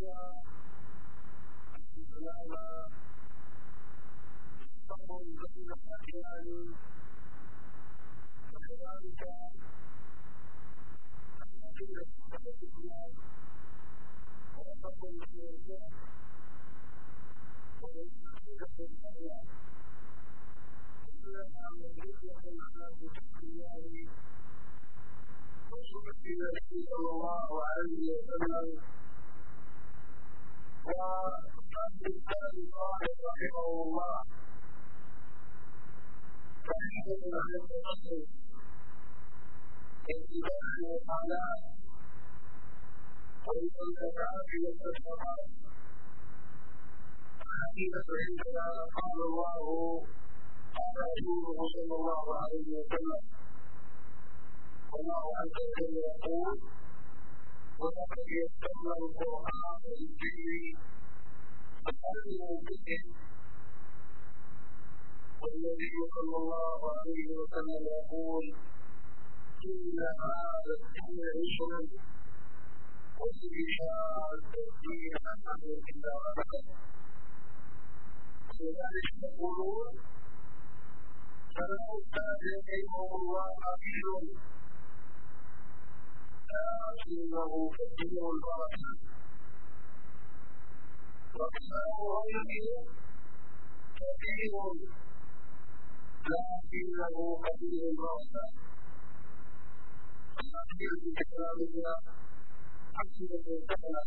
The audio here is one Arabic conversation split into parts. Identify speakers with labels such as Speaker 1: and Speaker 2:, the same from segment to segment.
Speaker 1: صلى الله عليه وسلم والإنسان قال رحمه الله فحسن عن التقصد اتباع الحالات والمنتفعات والتشريعات حقيقة عندنا قال الله قال رسوله صلى الله عليه وسلم والله عز وجل يقول ولقد يسرنا القرآن للذكر فآمنوا به والنبي صلى الله عليه وسلم يقول إن هذا الدين يسر وإن شاء الدين أحد إلا غلبه ولذلك يقولون فلو كان يدعو الله قليل لكنه كثير البركة وكلام غيره كثير لكنه قليل البركة فأخير بكلامنا حسنة سهلة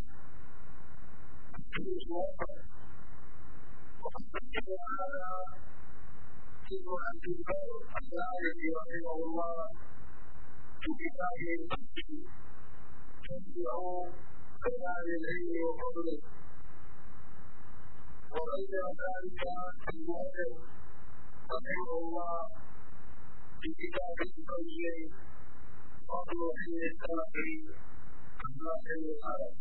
Speaker 1: تجوز وقت وقد ذكر هذا ابن عبد البر الآية رحمه الله في كتابه الفتح تتبعوا بيان العلم وفضله وغير ذلك المؤلف رحمه الله في كتابه التوجيه فضل علم السلف عن علم الخلف